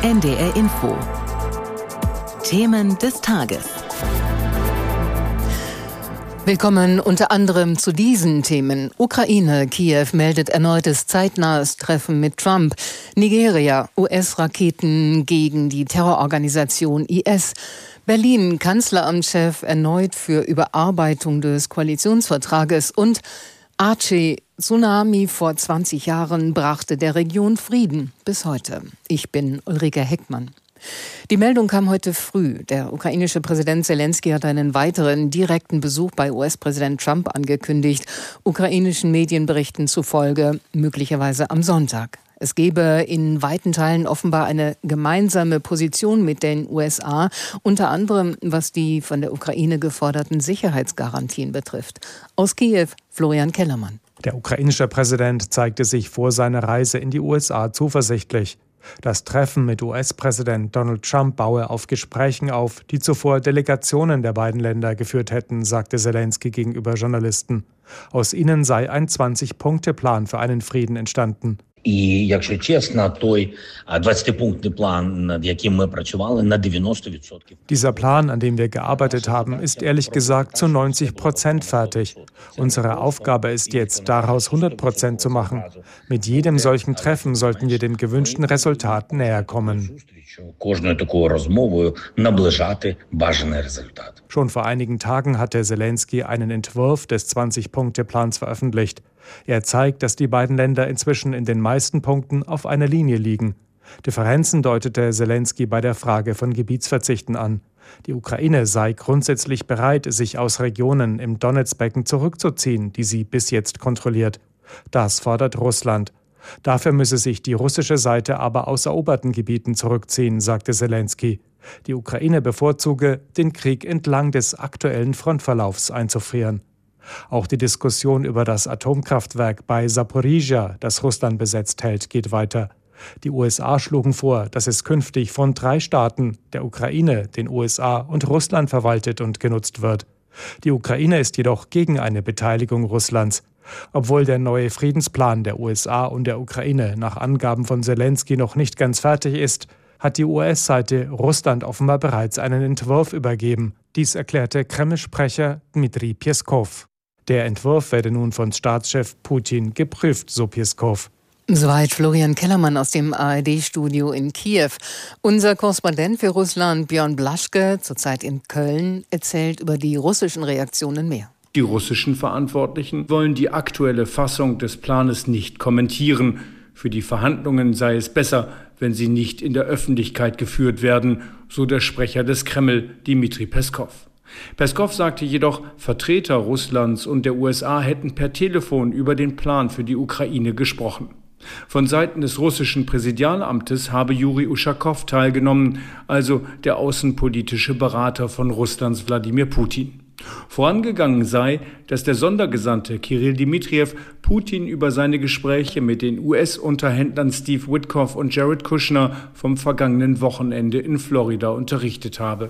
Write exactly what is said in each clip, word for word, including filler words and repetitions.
N D R Info. Themen des Tages. Willkommen unter anderem zu diesen Themen. Ukraine, Kiew meldet erneutes zeitnahes Treffen mit Trump. Nigeria, U S-Raketen gegen die Terrororganisation I S. Berlin, Kanzleramtschef erneut für Überarbeitung des Koalitionsvertrages. Und Aceh, Tsunami vor zwanzig Jahren brachte der Region Frieden bis heute. Ich bin Ulrike Heckmann. Die Meldung kam heute früh. Der ukrainische Präsident Zelensky hat einen weiteren direkten Besuch bei U S-Präsident Trump angekündigt. Ukrainischen Medienberichten zufolge möglicherweise am Sonntag. Es gebe in weiten Teilen offenbar eine gemeinsame Position mit den U S A, unter anderem was die von der Ukraine geforderten Sicherheitsgarantien betrifft. Aus Kiew, Florian Kellermann. Der ukrainische Präsident zeigte sich vor seiner Reise in die U S A zuversichtlich. Das Treffen mit U S-Präsident Donald Trump baue auf Gesprächen auf, die zuvor Delegationen der beiden Länder geführt hätten, sagte Zelensky gegenüber Journalisten. Aus ihnen sei ein zwanzig-Punkte-Plan für einen Frieden entstanden. Dieser Plan, an dem wir gearbeitet haben, ist ehrlich gesagt zu neunzig Prozent fertig. Unsere Aufgabe ist jetzt, daraus hundert Prozent zu machen. Mit jedem solchen Treffen sollten wir dem gewünschten Resultat näher kommen. Schon vor einigen Tagen hatte Zelensky einen Entwurf des zwanzig-Punkte-Plans veröffentlicht. Er zeigt, dass die beiden Länder inzwischen in den meisten Punkten auf einer Linie liegen. Differenzen deutete Zelensky bei der Frage von Gebietsverzichten an. Die Ukraine sei grundsätzlich bereit, sich aus Regionen im Donezbecken zurückzuziehen, die sie bis jetzt kontrolliert. Das fordert Russland. Dafür müsse sich die russische Seite aber aus eroberten Gebieten zurückziehen, sagte Zelensky. Die Ukraine bevorzuge, den Krieg entlang des aktuellen Frontverlaufs einzufrieren. Auch die Diskussion über das Atomkraftwerk bei Saporizhzhia, das Russland besetzt hält, geht weiter. Die U S A schlugen vor, dass es künftig von drei Staaten, der Ukraine, den U S A und Russland verwaltet und genutzt wird. Die Ukraine ist jedoch gegen eine Beteiligung Russlands. Obwohl der neue Friedensplan der U S A und der Ukraine nach Angaben von Zelensky noch nicht ganz fertig ist, hat die U S-Seite Russland offenbar bereits einen Entwurf übergeben. Dies erklärte Kreml-Sprecher Dmitri Peskov. Der Entwurf werde nun von Staatschef Putin geprüft, so Peskov. Soweit Florian Kellermann aus dem A R D-Studio in Kiew. Unser Korrespondent für Russland, Björn Blaschke, zurzeit in Köln, erzählt über die russischen Reaktionen mehr. Die russischen Verantwortlichen wollen die aktuelle Fassung des Planes nicht kommentieren. Für die Verhandlungen sei es besser, wenn sie nicht in der Öffentlichkeit geführt werden, so der Sprecher des Kreml, Dmitri Peskov. Peskov sagte jedoch, Vertreter Russlands und der U S A hätten per Telefon über den Plan für die Ukraine gesprochen. Von Seiten des russischen Präsidialamtes habe Juri Uschakow teilgenommen, also der außenpolitische Berater von Russlands Wladimir Putin. Vorangegangen sei, dass der Sondergesandte Kirill Dmitriev Putin über seine Gespräche mit den U S-Unterhändlern Steve Witkoff und Jared Kushner vom vergangenen Wochenende in Florida unterrichtet habe.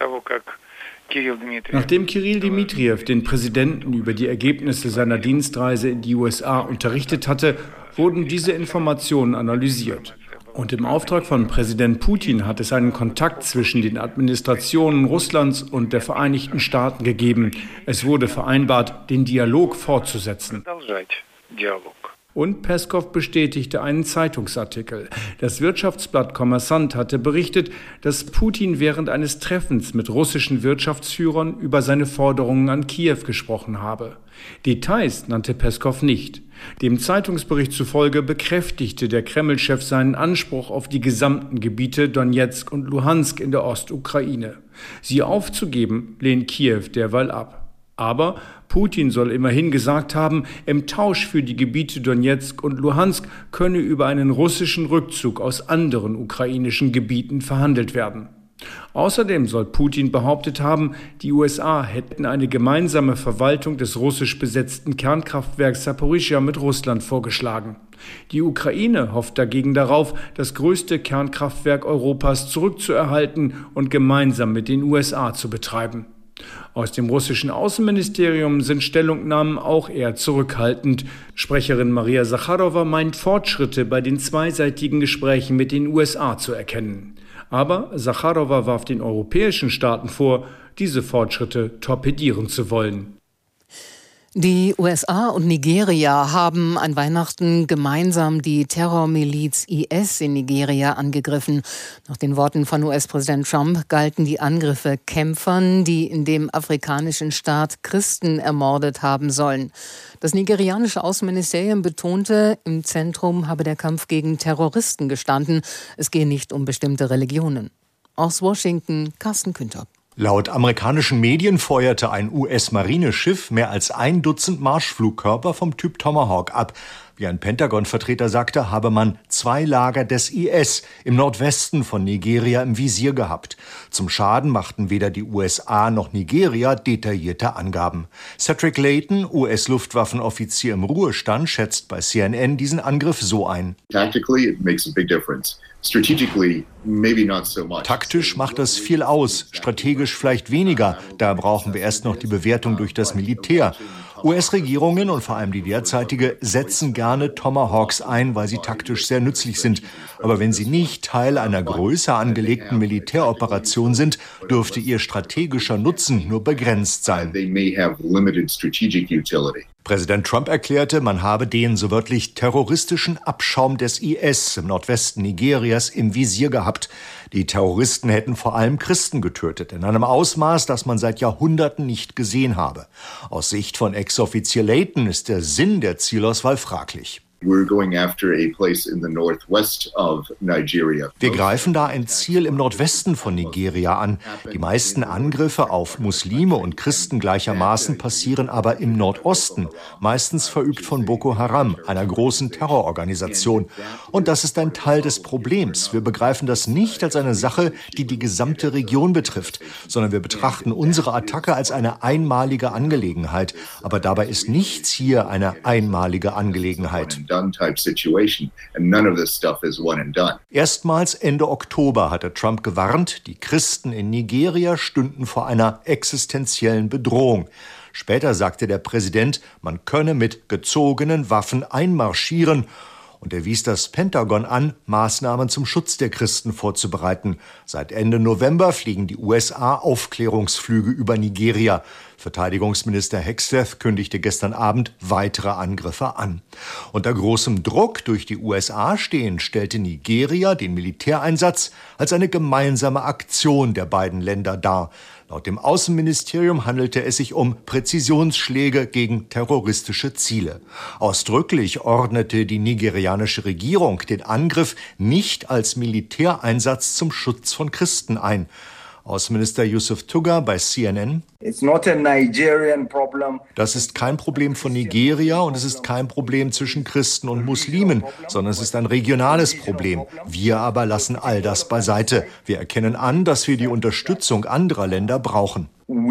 Nachdem Kirill Dmitriev den Präsidenten über die Ergebnisse seiner Dienstreise in die U S A unterrichtet hatte, wurden diese Informationen analysiert. Und im Auftrag von Präsident Putin hat es einen Kontakt zwischen den Administrationen Russlands und der Vereinigten Staaten gegeben. Es wurde vereinbart, den Dialog fortzusetzen. Und Peskov bestätigte einen Zeitungsartikel. Das Wirtschaftsblatt Kommersant hatte berichtet, dass Putin während eines Treffens mit russischen Wirtschaftsführern über seine Forderungen an Kiew gesprochen habe. Details nannte Peskov nicht. Dem Zeitungsbericht zufolge bekräftigte der Kreml-Chef seinen Anspruch auf die gesamten Gebiete Donezk und Luhansk in der Ostukraine. Sie aufzugeben, lehnt Kiew derweil ab. Aber Putin soll immerhin gesagt haben, im Tausch für die Gebiete Donezk und Luhansk könne über einen russischen Rückzug aus anderen ukrainischen Gebieten verhandelt werden. Außerdem soll Putin behauptet haben, die U S A hätten eine gemeinsame Verwaltung des russisch besetzten Kernkraftwerks Saporizhzhia mit Russland vorgeschlagen. Die Ukraine hofft dagegen darauf, das größte Kernkraftwerk Europas zurückzuerhalten und gemeinsam mit den U S A zu betreiben. Aus dem russischen Außenministerium sind Stellungnahmen auch eher zurückhaltend. Sprecherin Maria Sacharowa meint, Fortschritte bei den zweiseitigen Gesprächen mit den U S A zu erkennen. Aber Sacharowa warf den europäischen Staaten vor, diese Fortschritte torpedieren zu wollen. Die U S A und Nigeria haben an Weihnachten gemeinsam die Terrormiliz I S in Nigeria angegriffen. Nach den Worten von U S-Präsident Trump galten die Angriffe Kämpfern, die in dem afrikanischen Staat Christen ermordet haben sollen. Das nigerianische Außenministerium betonte, im Zentrum habe der Kampf gegen Terroristen gestanden. Es gehe nicht um bestimmte Religionen. Aus Washington, Carsten Küntop. Laut amerikanischen Medien feuerte ein U S-Marineschiff mehr als ein Dutzend Marschflugkörper vom Typ Tomahawk ab. Wie ein Pentagon-Vertreter sagte, habe man zwei Lager des I S im Nordwesten von Nigeria im Visier gehabt. Zum Schaden machten weder die U S A noch Nigeria detaillierte Angaben. Cedric Layton, U S-Luftwaffenoffizier im Ruhestand, schätzt bei C N N diesen Angriff so ein. Tactically, it makes a big difference. Strategically, maybe not so much. Taktisch macht das viel aus, strategisch vielleicht weniger. Da brauchen wir erst noch die Bewertung durch das Militär. U S-Regierungen und vor allem die derzeitige setzen gerne Tomahawks ein, weil sie taktisch sehr nützlich sind. Aber wenn sie nicht Teil einer größer angelegten Militäroperation sind, dürfte ihr strategischer Nutzen nur begrenzt sein. Präsident Trump erklärte, man habe den so wörtlich terroristischen Abschaum des I S im Nordwesten Nigerias im Visier gehabt. Die Terroristen hätten vor allem Christen getötet, in einem Ausmaß, das man seit Jahrhunderten nicht gesehen habe. Aus Sicht von Ex-Offizier Layton ist der Sinn der Zielauswahl fraglich. We're going after a place in the northwest of Nigeria. Wir greifen da ein Ziel im Nordwesten von Nigeria an. Die meisten Angriffe auf Muslime und Christen gleichermaßen passieren aber im Nordosten, meistens verübt von Boko Haram, einer großen Terrororganisation. Und das ist ein Teil des Problems. Wir begreifen das nicht als eine Sache, die die gesamte Region betrifft, sondern wir betrachten unsere Attacke als eine einmalige Angelegenheit. Aber dabei ist nichts hier eine einmalige Angelegenheit. Erstmals Ende Oktober hatte Trump gewarnt, die Christen in Nigeria stünden vor einer existenziellen Bedrohung. Später sagte der Präsident, man könne mit gezogenen Waffen einmarschieren. Und er wies das Pentagon an, Maßnahmen zum Schutz der Christen vorzubereiten. Seit Ende November fliegen die U S A Aufklärungsflüge über Nigeria. Verteidigungsminister Hegseth kündigte gestern Abend weitere Angriffe an. Unter großem Druck durch die U S A stehend stellte Nigeria den Militäreinsatz als eine gemeinsame Aktion der beiden Länder dar. Laut dem Außenministerium handelte es sich um Präzisionsschläge gegen terroristische Ziele. Ausdrücklich ordnete die nigerianische Regierung den Angriff nicht als Militäreinsatz zum Schutz von Christen ein. Außenminister Yusuf Tuggar bei C N N. Das ist kein Problem von Nigeria und es ist kein Problem zwischen Christen und Muslimen, sondern es ist ein regionales Problem. Wir aber lassen all das beiseite. Wir erkennen an, dass wir die Unterstützung anderer Länder brauchen.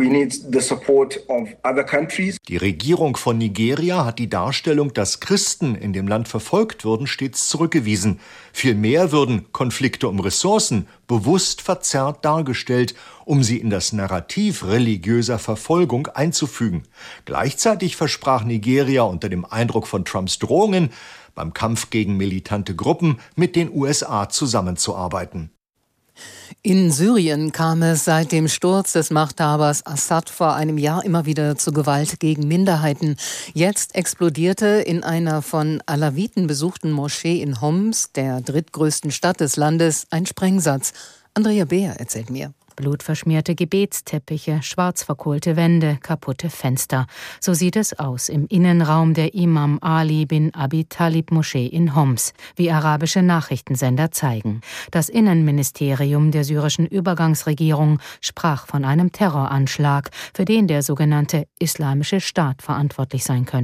Die Regierung von Nigeria hat die Darstellung, dass Christen in dem Land verfolgt würden, stets zurückgewiesen. Vielmehr würden Konflikte um Ressourcen bewusst verzerrt dargestellt, um sie in das Narrativ religiöser Verfolgung einzufügen. Gleichzeitig versprach Nigeria unter dem Eindruck von Trumps Drohungen, beim Kampf gegen militante Gruppen mit den U S A zusammenzuarbeiten. In Syrien kam es seit dem Sturz des Machthabers Assad vor einem Jahr immer wieder zu Gewalt gegen Minderheiten. Jetzt explodierte in einer von Alawiten besuchten Moschee in Homs, der drittgrößten Stadt des Landes, ein Sprengsatz. Andrea Beer erzählt mir. Blutverschmierte Gebetsteppiche, schwarz verkohlte Wände, kaputte Fenster. So sieht es aus im Innenraum der Imam Ali bin Abi Talib Moschee in Homs, wie arabische Nachrichtensender zeigen. Das Innenministerium der syrischen Übergangsregierung sprach von einem Terroranschlag, für den der sogenannte Islamische Staat verantwortlich sein könnte.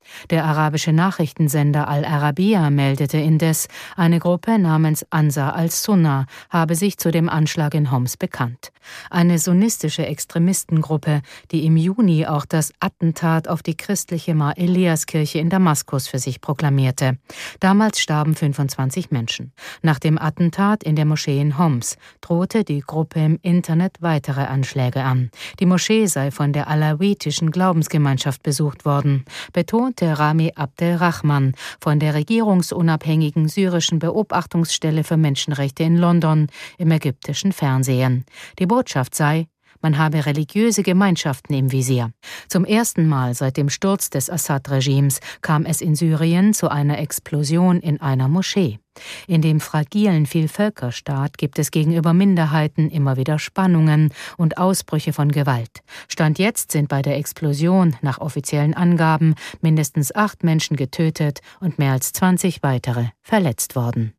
Der arabische Nachrichtensender Al-Arabiya meldete indes, eine Gruppe namens Ansar al-Sunna habe sich zu dem Anschlag in Homs bekannt. Eine sunnistische Extremistengruppe, die im Juni auch das Attentat auf die christliche Mar-Elias-Kirche in Damaskus für sich proklamierte. Damals starben fünfundzwanzig Menschen. Nach dem Attentat in der Moschee in Homs drohte die Gruppe im Internet weitere Anschläge an. Die Moschee sei von der alawitischen Glaubensgemeinschaft besucht worden, betonte Rami Abdelrahman von der regierungsunabhängigen syrischen Beobachtungsstelle für Menschenrechte in London im ägyptischen Fernsehen. Die Botschaft sei, man habe religiöse Gemeinschaften im Visier. Zum ersten Mal seit dem Sturz des Assad-Regimes kam es in Syrien zu einer Explosion in einer Moschee. In dem fragilen Vielvölkerstaat gibt es gegenüber Minderheiten immer wieder Spannungen und Ausbrüche von Gewalt. Stand jetzt sind bei der Explosion nach offiziellen Angaben mindestens acht Menschen getötet und mehr als zwanzig weitere verletzt worden.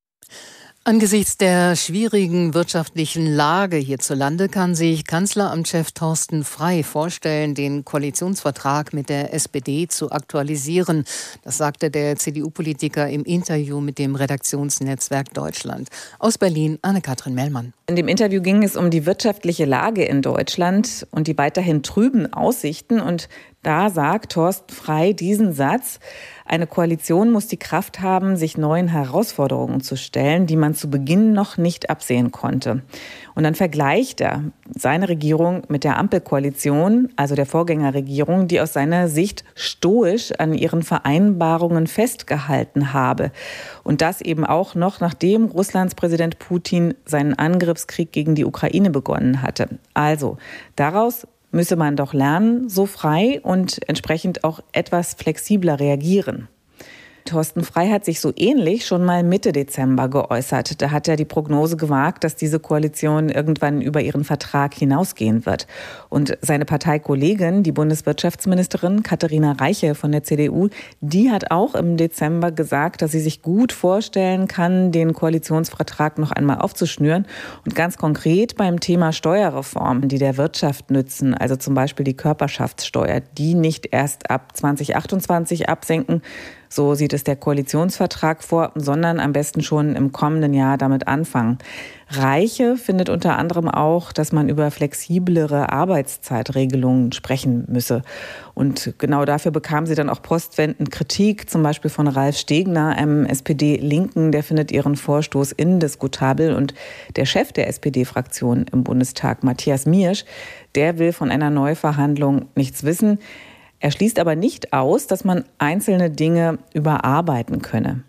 Angesichts der schwierigen wirtschaftlichen Lage hierzulande kann sich Kanzleramtschef Thorsten Frey vorstellen, den Koalitionsvertrag mit der S P D zu aktualisieren. Das sagte der C D U-Politiker im Interview mit dem Redaktionsnetzwerk Deutschland. Aus Berlin, Anne-Kathrin Mellmann. In dem Interview ging es um die wirtschaftliche Lage in Deutschland und die weiterhin trüben Aussichten. Und da sagt Thorsten Frey diesen Satz: Eine Koalition muss die Kraft haben, sich neuen Herausforderungen zu stellen, die man zu Beginn noch nicht absehen konnte. Und dann vergleicht er seine Regierung mit der Ampelkoalition, also der Vorgängerregierung, die aus seiner Sicht stoisch an ihren Vereinbarungen festgehalten habe. Und das eben auch noch, nachdem Russlands Präsident Putin seinen Angriffskrieg gegen die Ukraine begonnen hatte. Also daraus müsse man doch lernen, so frei und entsprechend auch etwas flexibler reagieren. Thorsten Frey hat sich so ähnlich schon mal Mitte Dezember geäußert. Da hat er die Prognose gewagt, dass diese Koalition irgendwann über ihren Vertrag hinausgehen wird. Und seine Parteikollegin, die Bundeswirtschaftsministerin Katharina Reiche von der C D U, die hat auch im Dezember gesagt, dass sie sich gut vorstellen kann, den Koalitionsvertrag noch einmal aufzuschnüren. Und ganz konkret beim Thema Steuerreformen, die der Wirtschaft nützen, also zum Beispiel die Körperschaftssteuer, die nicht erst ab zwanzig achtundzwanzig absenken, so sieht es der Koalitionsvertrag vor, sondern am besten schon im kommenden Jahr damit anfangen. Reiche findet unter anderem auch, dass man über flexiblere Arbeitszeitregelungen sprechen müsse. Und genau dafür bekam sie dann auch postwendend Kritik, zum Beispiel von Ralf Stegner, einem S P D-Linken, der findet ihren Vorstoß indiskutabel. Und der Chef der S P D-Fraktion im Bundestag, Matthias Miersch, der will von einer Neuverhandlung nichts wissen. Er schließt aber nicht aus, dass man einzelne Dinge überarbeiten könne.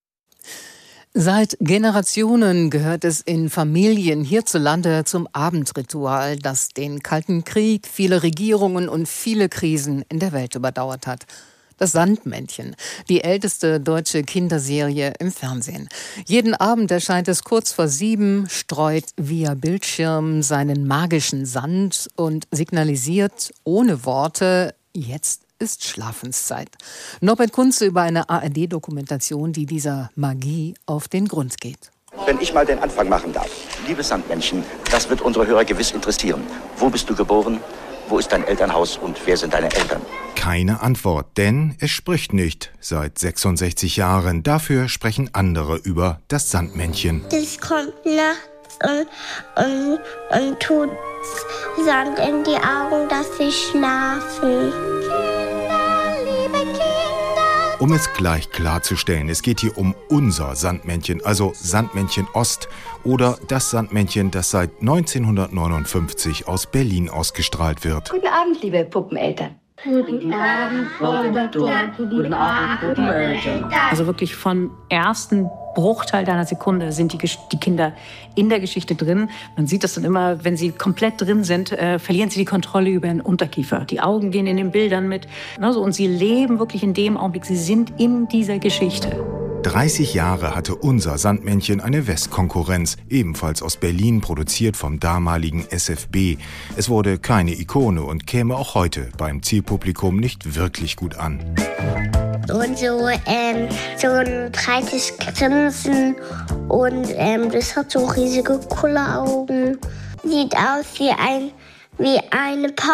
Seit Generationen gehört es in Familien hierzulande zum Abendritual, das den Kalten Krieg, viele Regierungen und viele Krisen in der Welt überdauert hat. Das Sandmännchen, die älteste deutsche Kinderserie im Fernsehen. Jeden Abend erscheint es kurz vor sieben, streut via Bildschirm seinen magischen Sand und signalisiert ohne Worte: Jetzt ist Schlafenszeit. Norbert Kunze über eine A R D-Dokumentation, die dieser Magie auf den Grund geht. Wenn ich mal den Anfang machen darf. Liebes Sandmännchen, das wird unsere Hörer gewiss interessieren. Wo bist du geboren? Wo ist dein Elternhaus und wer sind deine Eltern? Keine Antwort, denn es spricht nicht seit sechsundsechzig Jahren. Dafür sprechen andere über das Sandmännchen. Das kommt nachts und, und, und tut Sand in die Augen, dass sie schlafen. Kinder, liebe Kinder. Um es gleich klarzustellen, es geht hier um unser Sandmännchen, also Sandmännchen Ost oder das Sandmännchen, das seit neunzehnhundertneunundfünfzig aus Berlin ausgestrahlt wird. Guten Abend, liebe Puppeneltern. Guten Abend, Guten Abend, Puppeneltern. Also wirklich vom ersten Bruchteil deiner Sekunde sind die, die Kinder in der Geschichte drin. Man sieht das dann immer, wenn sie komplett drin sind, äh, verlieren sie die Kontrolle über den Unterkiefer. Die Augen gehen in den Bildern mit. Also, und sie leben wirklich in dem Augenblick. Sie sind in dieser Geschichte. dreißig Jahre hatte unser Sandmännchen eine Westkonkurrenz, ebenfalls aus Berlin, produziert vom damaligen S F B. Es wurde keine Ikone und käme auch heute beim Zielpublikum nicht wirklich gut an. Und so, ähm, so ein breites Grinsen und ähm, das hat so riesige Kulleraugen. Sieht aus wie, ein, wie eine Post.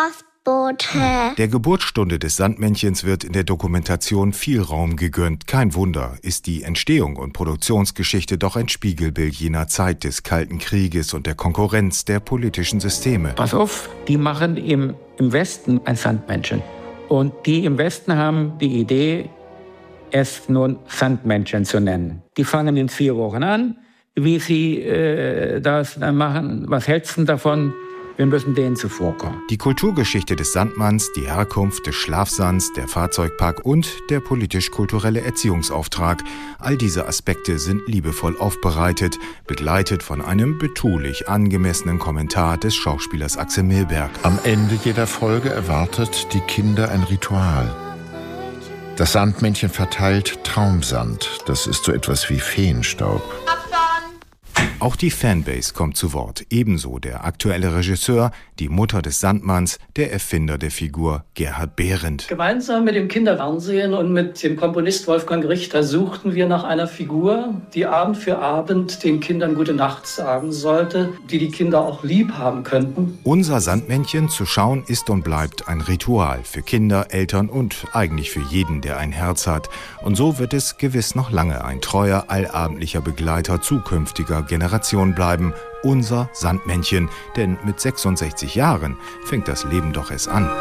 Boote. Der Geburtsstunde des Sandmännchens wird in der Dokumentation viel Raum gegönnt. Kein Wunder, ist die Entstehung und Produktionsgeschichte doch ein Spiegelbild jener Zeit des Kalten Krieges und der Konkurrenz der politischen Systeme. Pass auf, die machen im, im Westen ein Sandmännchen. Und die im Westen haben die Idee, es nun Sandmännchen zu nennen. Die fangen in vier Wochen an. Wie sie äh, das dann machen, was hältst du davon? Wir müssen denen zuvorkommen. Die Kulturgeschichte des Sandmanns, die Herkunft des Schlafsands, der Fahrzeugpark und der politisch-kulturelle Erziehungsauftrag. All diese Aspekte sind liebevoll aufbereitet, begleitet von einem betulich angemessenen Kommentar des Schauspielers Axel Milberg. Am Ende jeder Folge erwartet die Kinder ein Ritual. Das Sandmännchen verteilt Traumsand. Das ist so etwas wie Feenstaub. Auch die Fanbase kommt zu Wort, ebenso der aktuelle Regisseur, die Mutter des Sandmanns, der Erfinder der Figur Gerhard Behrendt. Gemeinsam mit dem Kinderfernsehen und mit dem Komponist Wolfgang Richter suchten wir nach einer Figur, die Abend für Abend den Kindern Gute Nacht sagen sollte, die die Kinder auch lieb haben könnten. Unser Sandmännchen zu schauen ist und bleibt ein Ritual für Kinder, Eltern und eigentlich für jeden, der ein Herz hat. Und so wird es gewiss noch lange ein treuer, allabendlicher Begleiter zukünftiger Generationen bleiben, unser Sandmännchen, denn mit sechsundsechzig Jahren fängt das Leben doch erst an.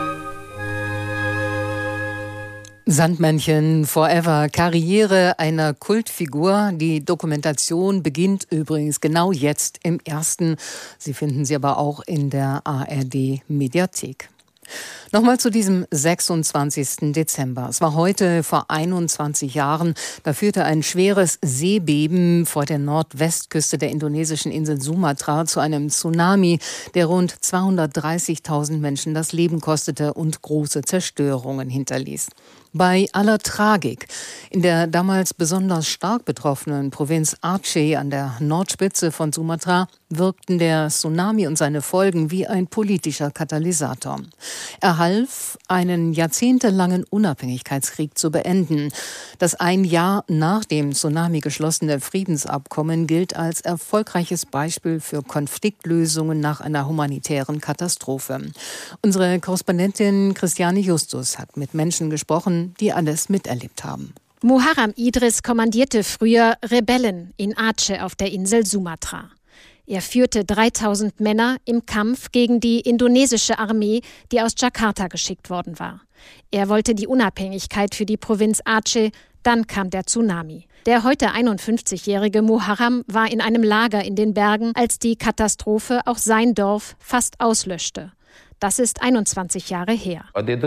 Sandmännchen Forever, Karriere einer Kultfigur. Die Dokumentation beginnt übrigens genau jetzt im ersten. Sie finden sie aber auch in der A R D-Mediathek. Nochmal zu diesem sechsundzwanzigsten Dezember. Es war heute vor einundzwanzig Jahren. Da führte ein schweres Seebeben vor der Nordwestküste der indonesischen Insel Sumatra zu einem Tsunami, der rund zweihundertdreißigtausend Menschen das Leben kostete und große Zerstörungen hinterließ. Bei aller Tragik in der damals besonders stark betroffenen Provinz Aceh an der Nordspitze von Sumatra wirkten der Tsunami und seine Folgen wie ein politischer Katalysator. Er half, einen jahrzehntelangen Unabhängigkeitskrieg zu beenden. Das ein Jahr nach dem Tsunami geschlossene Friedensabkommen gilt als erfolgreiches Beispiel für Konfliktlösungen nach einer humanitären Katastrophe. Unsere Korrespondentin Christiane Justus hat mit Menschen gesprochen, die alles miterlebt haben. Muharram Idris kommandierte früher Rebellen in Aceh auf der Insel Sumatra. Er führte dreitausend Männer im Kampf gegen die indonesische Armee, die aus Jakarta geschickt worden war. Er wollte die Unabhängigkeit für die Provinz Aceh, dann kam der Tsunami. Der heute einundfünfzigjährige Muharram war in einem Lager in den Bergen, als die Katastrophe auch sein Dorf fast auslöschte. Das ist einundzwanzig Jahre her.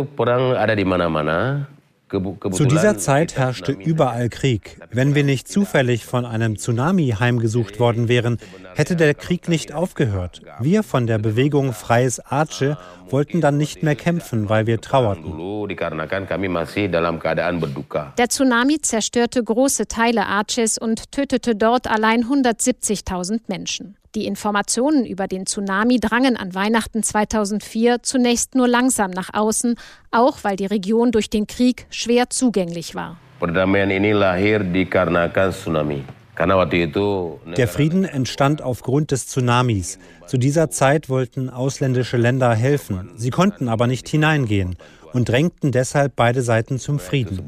Zu dieser Zeit herrschte überall Krieg. Wenn wir nicht zufällig von einem Tsunami heimgesucht worden wären, hätte der Krieg nicht aufgehört. Wir von der Bewegung Freies Aceh wollten dann nicht mehr kämpfen, weil wir trauerten. Der Tsunami zerstörte große Teile Acehs und tötete dort allein hundertsiebzigtausend Menschen. Die Informationen über den Tsunami drangen an Weihnachten zweitausendvier zunächst nur langsam nach außen, auch weil die Region durch den Krieg schwer zugänglich war. Der Frieden entstand aufgrund des Tsunamis. Zu dieser Zeit wollten ausländische Länder helfen. Sie konnten aber nicht hineingehen und drängten deshalb beide Seiten zum Frieden.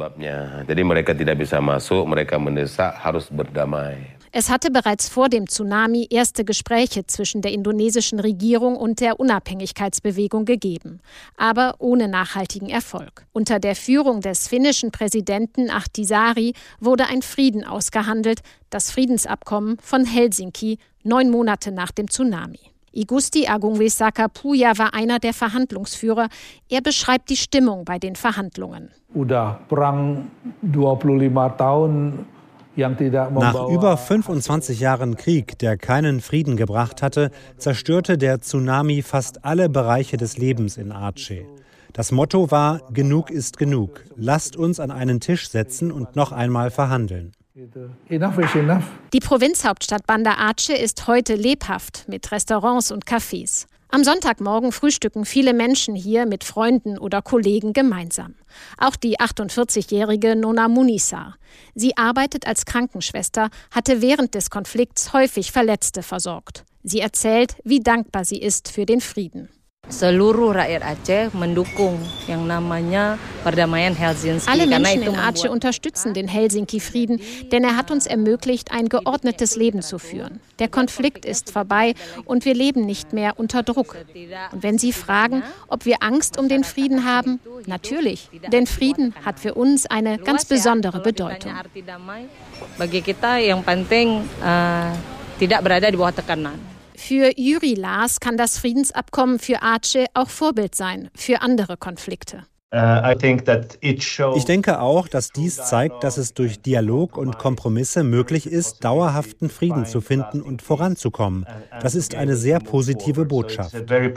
Es hatte bereits vor dem Tsunami erste Gespräche zwischen der indonesischen Regierung und der Unabhängigkeitsbewegung gegeben, aber ohne nachhaltigen Erfolg. Unter der Führung des finnischen Präsidenten Ahtisaari wurde ein Frieden ausgehandelt, das Friedensabkommen von Helsinki, neun Monate nach dem Tsunami. Igusti Agung Weisakapuja war einer der Verhandlungsführer. Er beschreibt die Stimmung bei den Verhandlungen. Udah perang dua-puluh-lima tahun. Nach über fünfundzwanzig Jahren Krieg, der keinen Frieden gebracht hatte, zerstörte der Tsunami fast alle Bereiche des Lebens in Aceh. Das Motto war: Genug ist genug. Lasst uns an einen Tisch setzen und noch einmal verhandeln. Die Provinzhauptstadt Banda Aceh ist heute lebhaft mit Restaurants und Cafés. Am Sonntagmorgen frühstücken viele Menschen hier mit Freunden oder Kollegen gemeinsam. Auch die achtundvierzigjährige Nona Munisa. Sie arbeitet als Krankenschwester, hatte während des Konflikts häufig Verletzte versorgt. Sie erzählt, wie dankbar sie ist für den Frieden. seluruh rakyat Aceh mendukung yang namanya perdamaian Helsinki. Alle Menschen in Aceh unterstützen den Helsinki-Frieden, denn er hat uns ermöglicht, ein geordnetes Leben zu führen. Der Konflikt ist vorbei und wir leben nicht mehr unter Druck. Und wenn Sie fragen, ob wir Angst um den Frieden haben, natürlich, denn Frieden hat für uns eine ganz besondere Bedeutung. Bagi kita yang penting tidak berada di bawah tekanan. Für Jüri Lars kann das Friedensabkommen für Aceh auch Vorbild sein für andere Konflikte. Ich denke auch, dass dies zeigt, dass es durch Dialog und Kompromisse möglich ist, dauerhaften Frieden zu finden und voranzukommen. Das ist eine sehr positive Botschaft.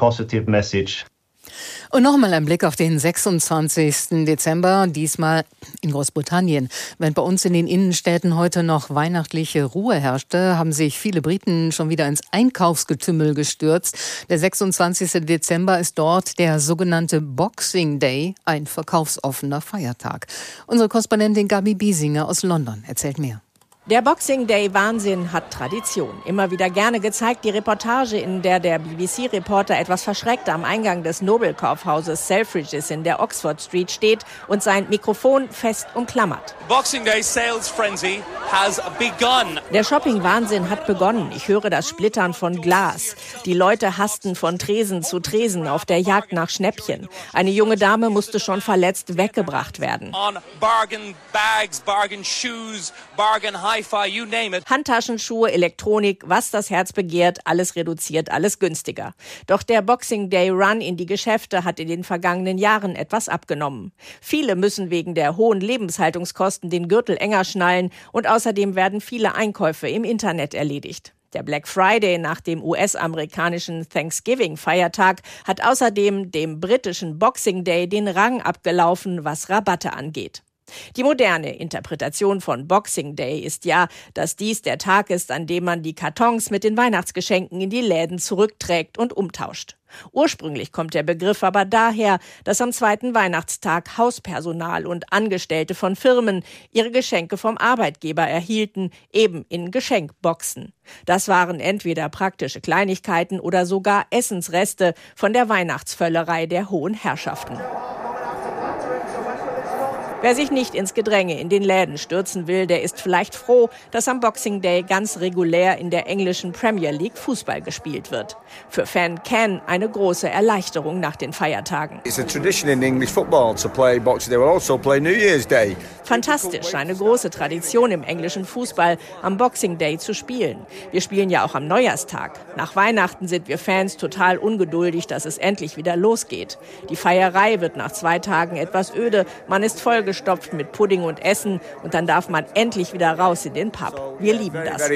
Und nochmal ein Blick auf den sechsundzwanzigsten Dezember, diesmal in Großbritannien. Während bei uns in den Innenstädten heute noch weihnachtliche Ruhe herrschte, haben sich viele Briten schon wieder ins Einkaufsgetümmel gestürzt. Der sechsundzwanzigste Dezember ist dort der sogenannte Boxing Day, ein verkaufsoffener Feiertag. Unsere Korrespondentin Gabi Biesinger aus London erzählt mehr. Der Boxing Day Wahnsinn hat Tradition. Immer wieder gerne gezeigt die Reportage, in der der B B C-Reporter etwas verschreckt am Eingang des Nobelkaufhauses Selfridges in der Oxford Street steht und sein Mikrofon fest umklammert. Boxing Day sales frenzy has begun. Der Shopping-Wahnsinn hat begonnen. Ich höre das Splittern von Glas. Die Leute hasten von Tresen zu Tresen auf der Jagd nach Schnäppchen. Eine junge Dame musste schon verletzt weggebracht werden. On bargain bags, bargain shoes, bargain Hi-Fi, you name it. Handtaschenschuhe, Elektronik, was das Herz begehrt, alles reduziert, alles günstiger. Doch der Boxing Day Run in die Geschäfte hat in den vergangenen Jahren etwas abgenommen. Viele müssen wegen der hohen Lebenshaltungskosten den Gürtel enger schnallen und außerdem werden viele Einkäufe im Internet erledigt. Der Black Friday nach dem U S-amerikanischen Thanksgiving-Feiertag hat außerdem dem britischen Boxing Day den Rang abgelaufen, was Rabatte angeht. Die moderne Interpretation von Boxing Day ist ja, dass dies der Tag ist, an dem man die Kartons mit den Weihnachtsgeschenken in die Läden zurückträgt und umtauscht. Ursprünglich kommt der Begriff aber daher, dass am zweiten Weihnachtstag Hauspersonal und Angestellte von Firmen ihre Geschenke vom Arbeitgeber erhielten, eben in Geschenkboxen. Das waren entweder praktische Kleinigkeiten oder sogar Essensreste von der Weihnachtsvöllerei der hohen Herrschaften. Wer sich nicht ins Gedränge in den Läden stürzen will, der ist vielleicht froh, dass am Boxing Day ganz regulär in der englischen Premier League Fußball gespielt wird. Für Fan Ken eine große Erleichterung nach den Feiertagen. It's a tradition in English football to play Boxing Day. We'll also play New Year's Day. Fantastisch, eine große Tradition im englischen Fußball, am Boxing Day zu spielen. Wir spielen ja auch am Neujahrstag. Nach Weihnachten sind wir Fans total ungeduldig, dass es endlich wieder losgeht. Die Feierei wird nach zwei Tagen etwas öde, man ist vollgestopft mit Pudding und Essen und dann darf man endlich wieder raus in den Pub. Wir lieben das.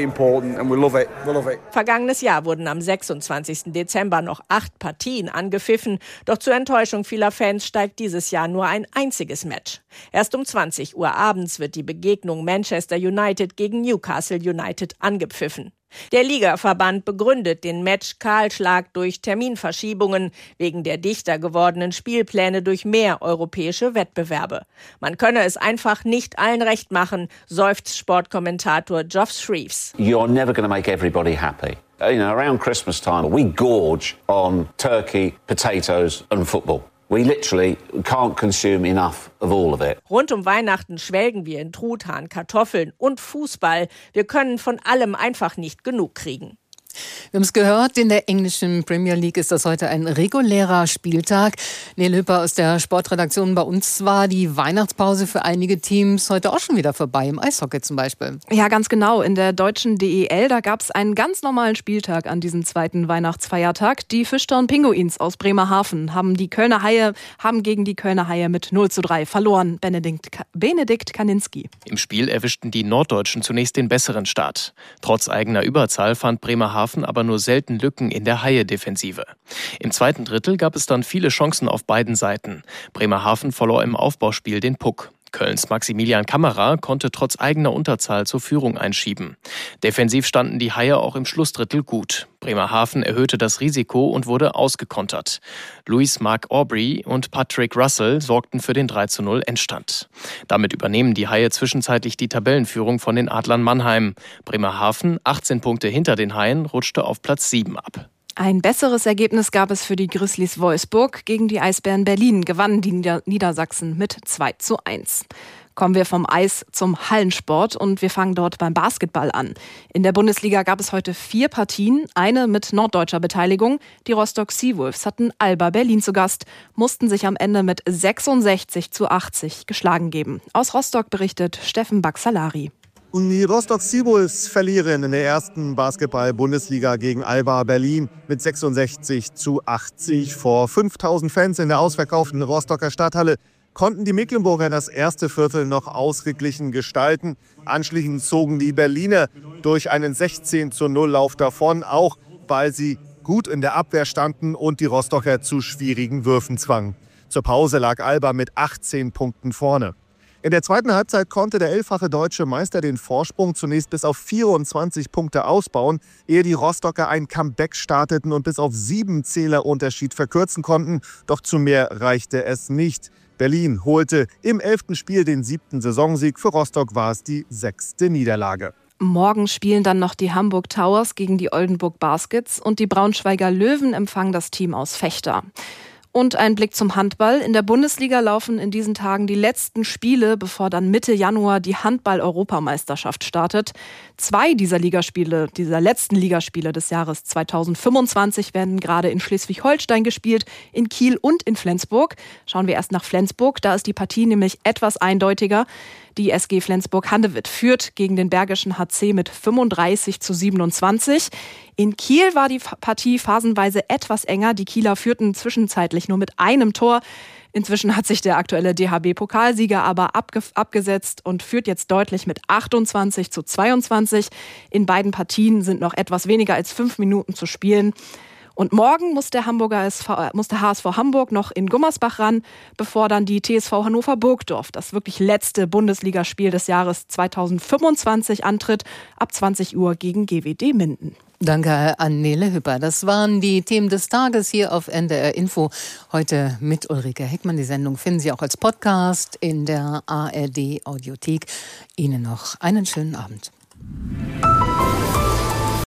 Vergangenes Jahr wurden am sechsundzwanzigsten Dezember noch acht Partien angepfiffen, doch zur Enttäuschung vieler Fans steigt dieses Jahr nur ein einziges Match. Erst um zwanzig Uhr abends wird die Begegnung Manchester United gegen Newcastle United angepfiffen. Der Ligaverband begründet den Match-Kahlschlag durch Terminverschiebungen wegen der dichter gewordenen Spielpläne durch mehr europäische Wettbewerbe. Man könne es einfach nicht allen recht machen, seufzt Sportkommentator Geoff Shreeves. You're never going to make everybody happy. You know, around Christmas time, we gorge on turkey, potatoes and football. We literally can't consume enough of all of it. Rund um Weihnachten schwelgen wir in Truthahn, Kartoffeln und Fußball. Wir können von allem einfach nicht genug kriegen. Wir haben es gehört, in der englischen Premier League ist das heute ein regulärer Spieltag. Nele Hüpper aus der Sportredaktion. Bei uns war die Weihnachtspause für einige Teams heute auch schon wieder vorbei, im Eishockey zum Beispiel. Ja, ganz genau. In der deutschen D E L, da gab es einen ganz normalen Spieltag an diesem zweiten Weihnachtsfeiertag. Die Fischtown Pinguins aus Bremerhaven haben die Kölner Haie, haben gegen die Kölner Haie mit null zu drei verloren. Benedikt, Benedikt Kaninski. Im Spiel erwischten die Norddeutschen zunächst den besseren Start. Trotz eigener Überzahl fand Bremerhaven aber nur selten Lücken in der Haie-Defensive. Im zweiten Drittel gab es dann viele Chancen auf beiden Seiten. Bremerhaven verlor im Aufbauspiel den Puck. Kölns Maximilian Kammerer konnte trotz eigener Unterzahl zur Führung einschieben. Defensiv standen die Haie auch im Schlussdrittel gut. Bremerhaven erhöhte das Risiko und wurde ausgekontert. Louis Mark Aubrey und Patrick Russell sorgten für den drei zu null Endstand. Damit übernehmen die Haie zwischenzeitlich die Tabellenführung von den Adlern Mannheim. Bremerhaven, achtzehn Punkte hinter den Haien, rutschte auf Platz sieben ab. Ein besseres Ergebnis gab es für die Grizzlies Wolfsburg. Gegen die Eisbären Berlin gewannen die Nieder- Niedersachsen mit zwei zu eins. Kommen wir vom Eis zum Hallensport und wir fangen dort beim Basketball an. In der Bundesliga gab es heute vier Partien, eine mit norddeutscher Beteiligung. Die Rostock Seawolves hatten Alba Berlin zu Gast, mussten sich am Ende mit sechsundsechzig zu achtzig geschlagen geben. Aus Rostock berichtet Steffen Baxalari. Und die Rostock Seawolves verlieren in der ersten Basketball-Bundesliga gegen Alba Berlin mit sechsundsechzig zu achtzig. Vor fünftausend Fans in der ausverkauften Rostocker Stadthalle konnten die Mecklenburger das erste Viertel noch ausgeglichen gestalten. Anschließend zogen die Berliner durch einen sechzehn zu null Lauf davon, auch weil sie gut in der Abwehr standen und die Rostocker zu schwierigen Würfen zwangen. Zur Pause lag Alba mit achtzehn Punkten vorne. In der zweiten Halbzeit konnte der elffache deutsche Meister den Vorsprung zunächst bis auf vierundzwanzig Punkte ausbauen, ehe die Rostocker ein Comeback starteten und bis auf sieben Zähler Unterschied verkürzen konnten. Doch zu mehr reichte es nicht. Berlin holte im elften Spiel den siebten Saisonsieg. Für Rostock war es die sechste Niederlage. Morgen spielen dann noch die Hamburg Towers gegen die Oldenburg Baskets und die Braunschweiger Löwen empfangen das Team aus Vechta. Und ein Blick zum Handball. In der Bundesliga laufen in diesen Tagen die letzten Spiele, bevor dann Mitte Januar die Handball-Europameisterschaft startet. Zwei dieser Ligaspiele, dieser letzten Ligaspiele des Jahres zweitausendfünfundzwanzig werden gerade in Schleswig-Holstein gespielt, in Kiel und in Flensburg. Schauen wir erst nach Flensburg. Da ist die Partie nämlich etwas eindeutiger. Die S G Flensburg-Handewitt führt gegen den Bergischen H C mit fünfunddreißig zu siebenundzwanzig. In Kiel war die Partie phasenweise etwas enger. Die Kieler führten zwischenzeitlich nur mit einem Tor. Inzwischen hat sich der aktuelle D H B-Pokalsieger aber abge- abgesetzt und führt jetzt deutlich mit achtundzwanzig zu zweiundzwanzig. In beiden Partien sind noch etwas weniger als fünf Minuten zu spielen. Und morgen muss der, Hamburger S V, muss der H S V Hamburg noch in Gummersbach ran, bevor dann die T S V Hannover Burgdorf, das wirklich letzte Bundesligaspiel des Jahres zweitausendfünfundzwanzig, antritt, ab zwanzig Uhr gegen G W D Minden. Danke an Nele Hüpper. Das waren die Themen des Tages hier auf N D R Info. Heute mit Ulrike Heckmann. Die Sendung finden Sie auch als Podcast in der A R D Audiothek. Ihnen noch einen schönen Abend.